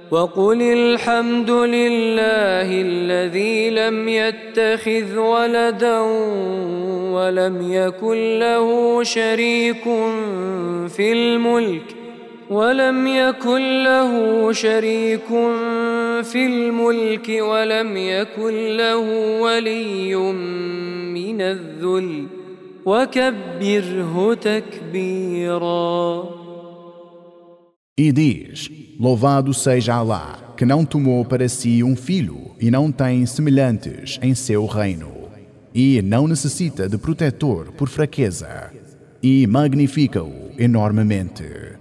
وقل الحمد لله الذي لم يتخذ ولدا ولم يكن له شريك في الملك ولم يكن له ولي من الذل وكبره تكبيرا. E diz: louvado seja Allah, que não tomou para si um filho e não tem semelhantes em seu reino, e não necessita de protetor por fraqueza, e magnifica-o enormemente.